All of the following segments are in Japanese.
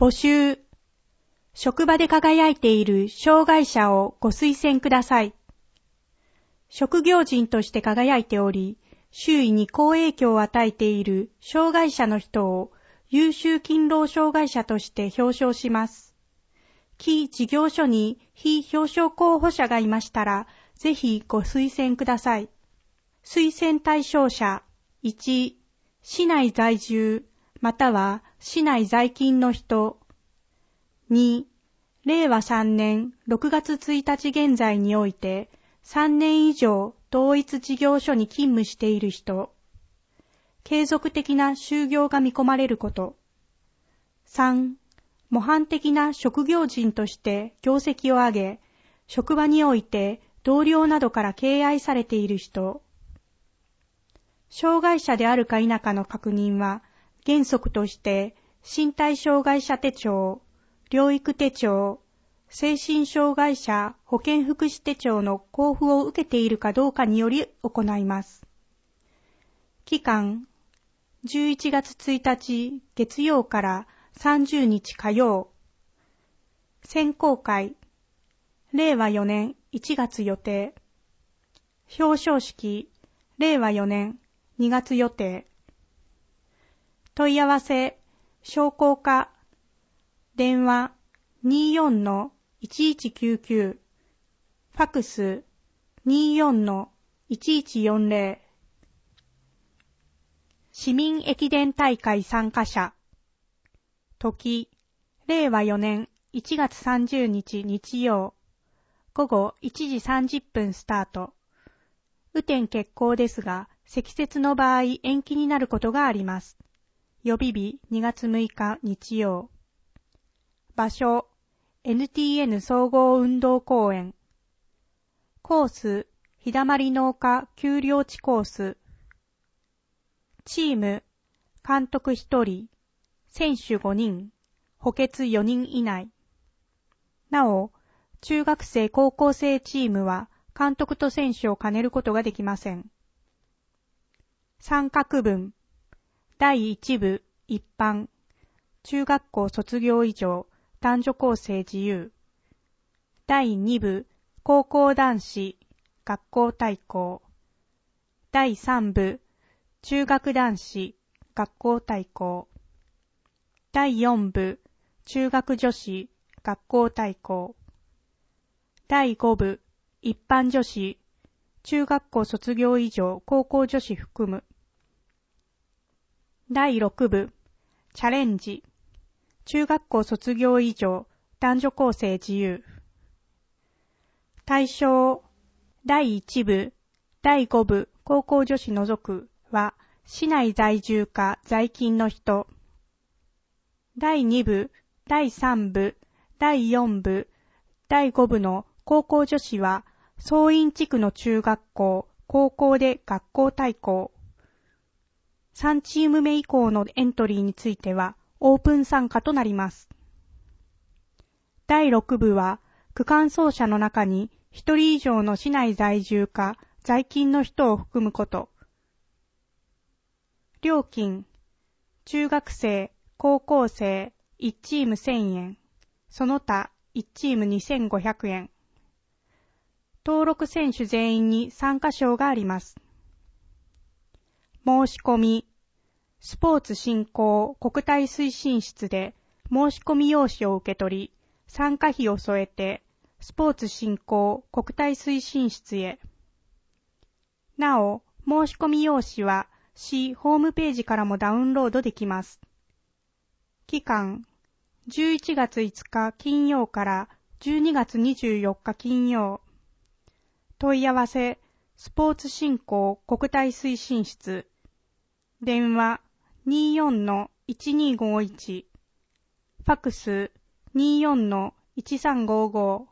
募集。職場で輝いている障害者をご推薦ください。職業人として輝いており、周囲に好影響を与えている障害者の人を優秀勤労障害者として表彰します。記事業所に非表彰候補者がいましたら、ぜひご推薦ください。推薦対象者1、市内在住または市内在勤の人。2、令和3年6月1日現在において3年以上同一事業所に勤務している人。継続的な就業が見込まれること。3、模範的な職業人として業績を上げ、職場において同僚などから敬愛されている人。障害者であるか否かの確認は、原則として身体障害者手帳、療育手帳、精神障害者保健福祉手帳の交付を受けているかどうかにより行います。期間、11月1日月曜から30日火曜。選考会、令和4年1月予定。表彰式、令和4年2月予定。問い合わせ、商工課、電話 24-1199、ファクス 24-1140。市民駅伝大会参加者。時、令和4年1月30日日曜、午後1時30分スタート。雨天決行ですが、積雪の場合延期になることがあります。予備日2月6日日曜。場所、NTN 総合運動公園。コース、日だまり農家丘陵地コース。チーム、監督1人、選手5人、補欠4人以内。なお、中学生高校生チームは監督と選手を兼ねることができません。参画文、第1部一般、中学校卒業以上、男女構成自由。第2部高校男子、学校対抗。第3部中学男子、学校対抗。第4部中学女子、学校対抗。第5部一般女子、中学校卒業以上、高校女子含む。第6部チャレンジ、中学校卒業以上、男女構成自由。対象、第1部、第5部、高校女子除くは、市内在住か在勤の人。第2部、第3部、第4部、第5部の高校女子は、総員地区の中学校、高校で学校対抗。3チーム目以降のエントリーについては、オープン参加となります。第6部は、区間走者の中に1人以上の市内在住か在勤の人を含むこと。料金、中学生、高校生、1チーム1000円、その他1チーム2500円。登録選手全員に参加賞があります。申し込み、スポーツ振興国体推進室で申し込み用紙を受け取り、参加費を添えて、スポーツ振興国体推進室へ。なお、申し込み用紙は市ホームページからもダウンロードできます。期間、11月5日金曜から12月24日金曜。問い合わせ、スポーツ振興国体推進室。電話 24-1251。ファクス 24-1355。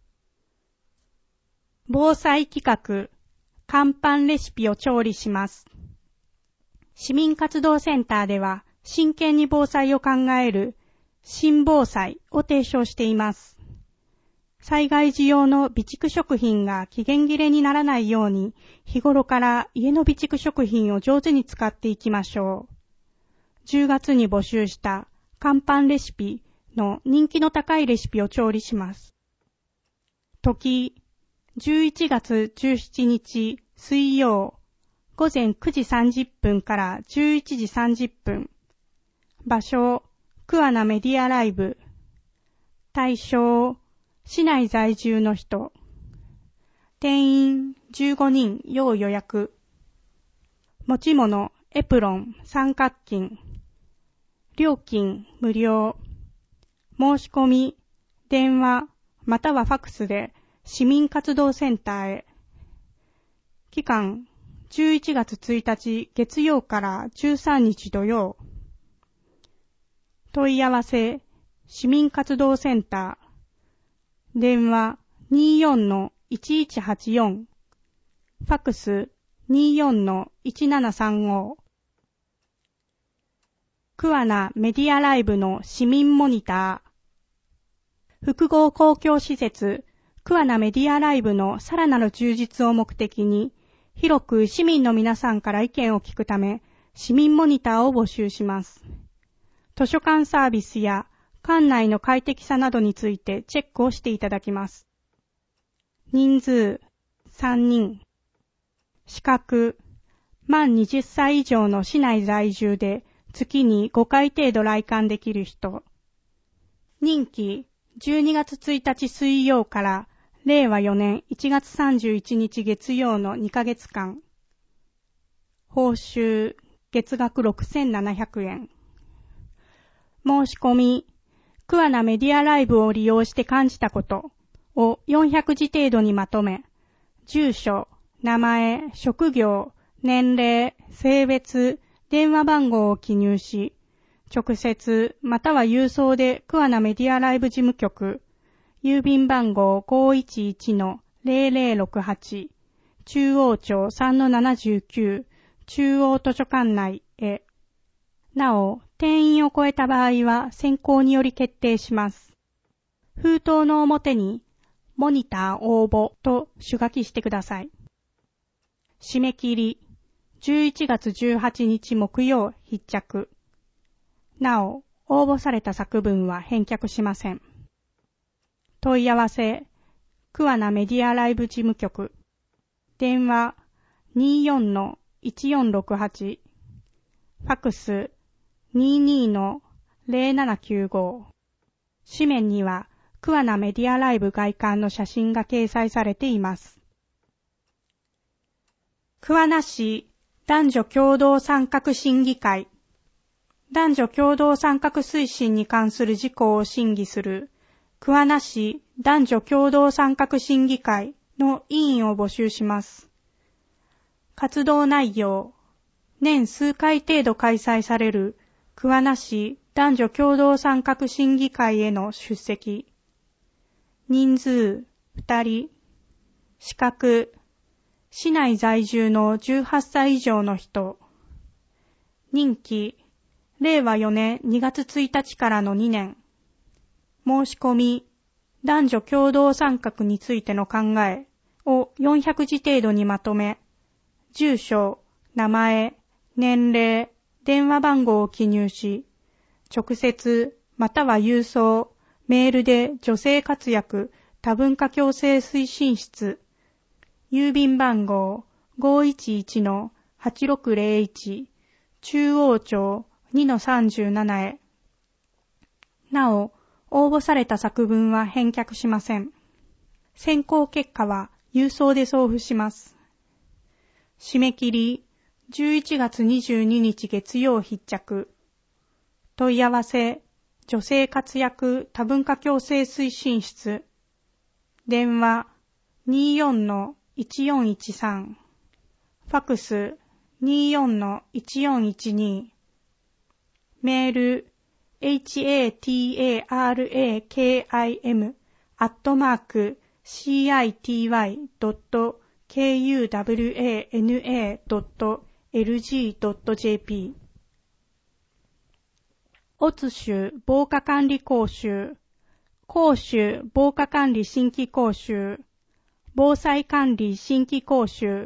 防災企画、乾パンレシピを調理します。市民活動センターでは、真剣に防災を考える新防災を提唱しています。災害時用の備蓄食品が期限切れにならないように、日頃から家の備蓄食品を上手に使っていきましょう。10月に募集した乾パンレシピの人気の高いレシピを調理します。時、11月17日水曜、午前9時30分から11時30分。場所、桑名メディアライブ。対象、市内在住の人。定員15人要予約。持ち物、エプロン、三角巾。料金無料。申し込み、電話またはファクスで市民活動センターへ。期間、11月1日月曜から13日土曜。問い合わせ、市民活動センター。電話 24-1184。ファクス 24-1735。桑名メディアライブの市民モニター。複合公共施設、桑名メディアライブのさらなる充実を目的に、広く市民の皆さんから意見を聞くため、市民モニターを募集します。図書館サービスや館内の快適さなどについてチェックをしていただきます。人数、3人。資格、満20歳以上の市内在住で月に5回程度来館できる人。任期、12月1日水曜から令和4年1月31日月曜の2ヶ月間。報酬、月額6700円。申し込み、桑名メディアライブを利用して感じたことを400字程度にまとめ、住所、名前、職業、年齢、性別、電話番号を記入し、直接または郵送で桑名メディアライブ事務局、郵便番号 511-0068 中央町 3-79 中央図書館内へ。なお、定員を超えた場合は選考により決定します。封筒の表にモニター応募と手書きしてください。締め切り11月18日木曜必着。なお、応募された作文は返却しません。問い合わせ、桑名メディアライブ事務局。電話 24-1468。ファクス 22-0795。紙面には桑名メディアライブ外観の写真が掲載されています。桑名市男女共同参画審議会。男女共同参画推進に関する事項を審議する桑名市男女共同参画審議会の委員を募集します。活動内容、年数回程度開催される桑名市男女共同参画審議会への出席。人数2人。資格、市内在住の18歳以上の人。任期、令和4年2月1日からの2年。申し込み、男女共同参画についての考えを400字程度にまとめ、住所、名前、年齢、電話番号を記入し、直接または郵送、メールで女性活躍多文化共生推進室、郵便番号 511-8601 中央町 2-37 へ。なお、応募された作文は返却しません。選考結果は郵送で送付します。締め切り11月22日月曜必着。問い合わせ、女性活躍多文化共生推進室。電話 24-1413。ファクス 24-1412。メールhatarakim@city.kuwana.lg.jp。 オツ州防火管理講習、甲州防火管理新規講習、防災管理新規講習。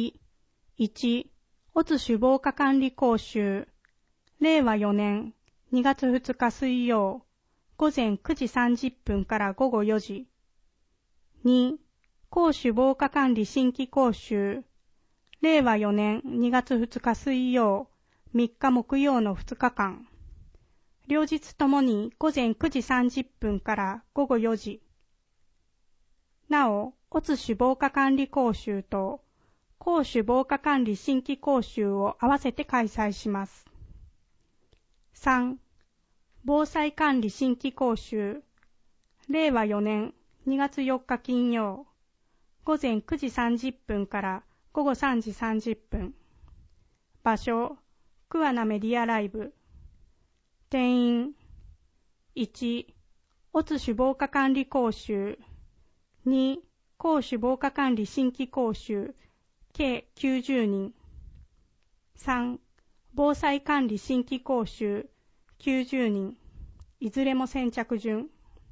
時、1、オツ州防火管理講習、令和4年 2月2日水曜、午前9時30分から午後4時。2、公主防火管理新規講習。令和4年2月2日水曜、3日木曜の2日間。両日ともに午前9時30分から午後4時。なお、乙種防火管理講習と公主防火管理新規講習を合わせて開催します。3、防災管理新規講習。令和4年2月4日金曜、午前9時30分から午後3時30分。場所、桑名メディアライブ。定員、1、乙種防火管理講習。2、公主防火管理新規講習。計90人。3、防災管理新規講習。90人。いずれも先着順。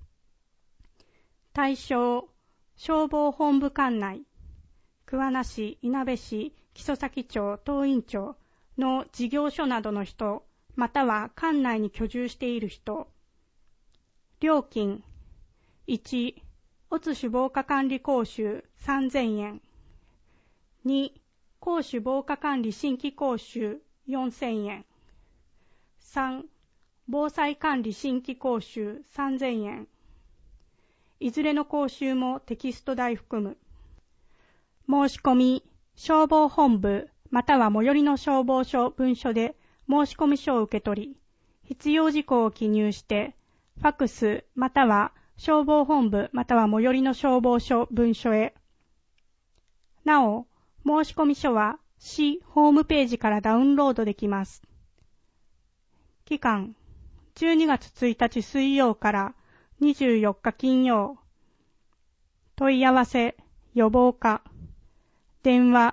対象、消防本部管内、桑名市、いなべ市、木曽岬町、東院町の事業所などの人、または管内に居住している人。料金、1、乙種防火管理講習3000円。2、公主防火管理新規講習4000円。3、防災管理新規講習3000円。いずれの講習もテキスト代含む。申し込み、消防本部または最寄りの消防署分署で申し込み書を受け取り、必要事項を記入して、ファクスまたは消防本部または最寄りの消防署分署へ。なお、申し込み書は市ホームページからダウンロードできます。期間、12月1日水曜から24日金曜。問い合わせ、予防課。電話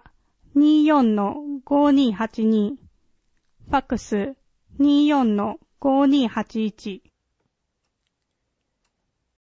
24-5282。ファクス 24-5281。